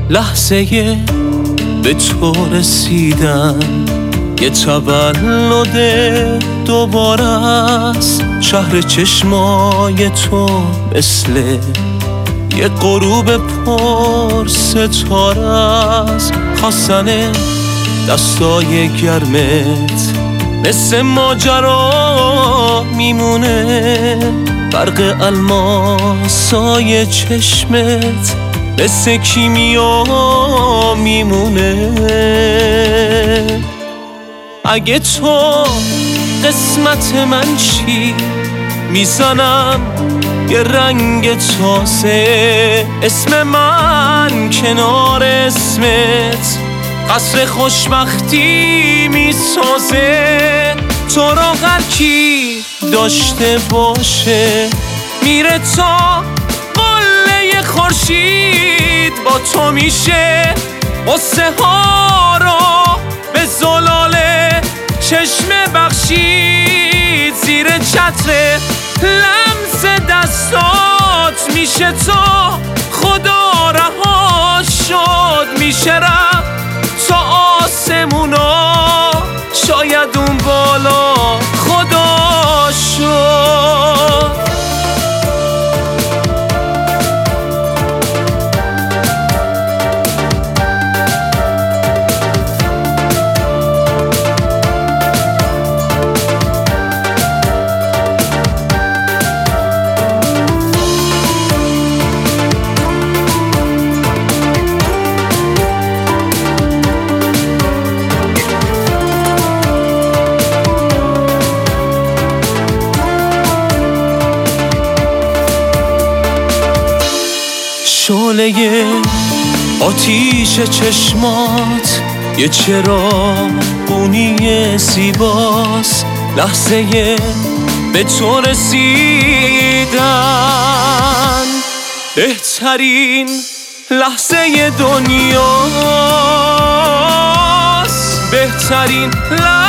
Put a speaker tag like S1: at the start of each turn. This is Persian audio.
S1: لحظه به تو رسیدن یه تولد دوباره است. شهر چشمای تو مثل یه غروب پر ستاره است. خواستن دستای گرمت مثل ماجرا میمونه. برق الماسای چشمت مثل کیمیا میمونه. اگه تو قسمت من چی میزنم یه رنگ تازه. اسم من کنار اسمت قصر خوشبختی میسازه. تو رو هر کی داشته باشه میره تا قله خورشید. با تو میشه قصه ها رو به زلال چشم بخشید. زیر چتر لمس دستات میشه تا خدا رها شد. میشه رفت تا آسمونا شاید اون بالا خدا شد. شعله آتیش چشمات یه چراغونی زیباست. لحظه به تو رسیدن بهترین لحظه دنیاست. بهترین لحظه